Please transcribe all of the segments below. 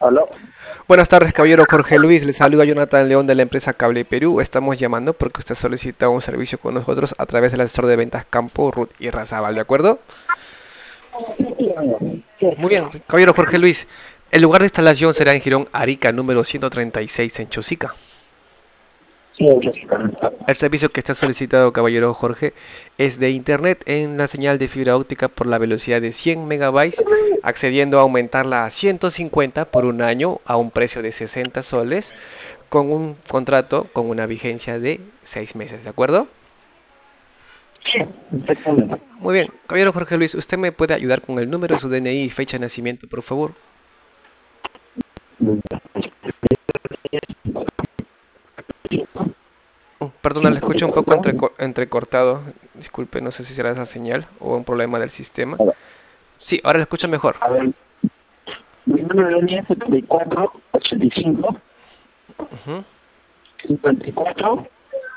Aló. Buenas tardes, caballero Jorge Luis. Le saluda Jonathan León de la empresa Cable Perú. Estamos llamando porque usted solicita un servicio con nosotros a través del asesor de ventas Campo, Ruth y Razabal, ¿de acuerdo? Muy bien, caballero Jorge Luis. El lugar de instalación será en Girón Arica, número 136 en Chosica. Sí, Jessica. El servicio que está solicitado, caballero Jorge, es de internet en la señal de fibra óptica por la velocidad de 100 megabytes, accediendo a aumentarla a 150 por un año a un precio de 60 soles, con un contrato con una vigencia de 6 meses, ¿de acuerdo? Sí, exactamente. Muy bien, caballero Jorge Luis, ¿usted me puede ayudar con el número de su DNI y fecha de nacimiento, por favor? Perdona, le escucho un poco 54. entrecortado. Disculpe, no sé si será esa señal o un problema del sistema. A ver, Sí, ahora le escucho mejor. a ver, mi número de línea es 74 85 Ujú, 54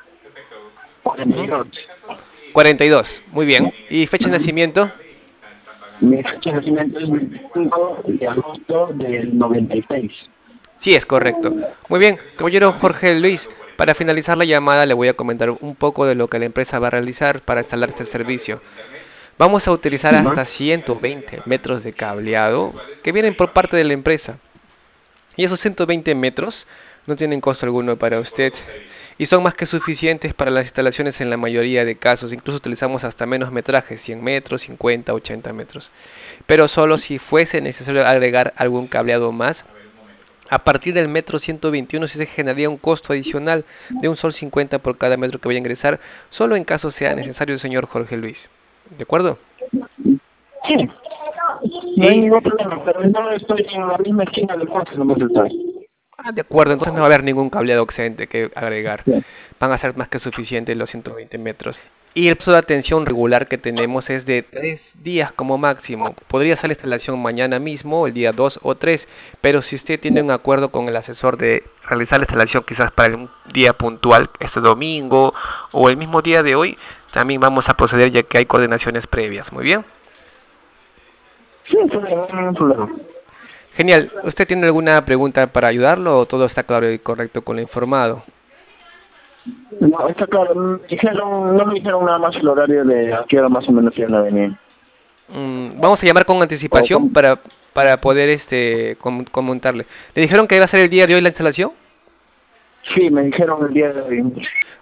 ujú. 42. 42, muy bien. ¿Y fecha de nacimiento? Mi fecha de nacimiento es 25 de agosto del 96. Sí, es correcto. Muy bien, caballero Jorge Luis, para finalizar la llamada le voy a comentar un poco de lo que la empresa va a realizar para instalar este servicio. Vamos a utilizar Ujú. hasta 120 metros de cableado que vienen por parte de la empresa. Y esos 120 metros no tienen costo alguno para usted y son más que suficientes para las instalaciones en la mayoría de casos. Incluso utilizamos hasta menos metraje, 100 metros, 50, 80 metros. Pero solo si fuese necesario agregar algún cableado más. A partir del metro 121 sí se generaría un costo adicional de un sol 50 por cada metro que vaya a ingresar, solo en caso sea necesario, señor Jorge Luis. ¿De acuerdo? Sí, no hay Y ningún problema, pero no estoy en la misma esquina del coche, no me estoy. de acuerdo, entonces no va a haber ningún cableado excedente que agregar. Sí. Van a ser más que suficientes los 120 metros. Y el plazo de atención regular que tenemos es de 3 días como máximo. Podría ser la instalación mañana mismo, el día 2 o 3, pero si usted tiene un acuerdo con el asesor de realizar la instalación quizás para un día puntual, este domingo o el mismo día de hoy, también vamos a proceder ya que hay coordinaciones previas. Muy bien. Sí, sí, no hay ningún problema. Genial. ¿Usted tiene alguna pregunta para ayudarlo o todo está claro y correcto con lo informado? No, está claro, no me dijeron nada más el horario de a qué hora más o menos iban a venir. Vamos a llamar con O anticipación cómo. para poder comentarle. ¿Le dijeron que iba a ser el día de hoy la instalación? Sí, me dijeron el día de hoy.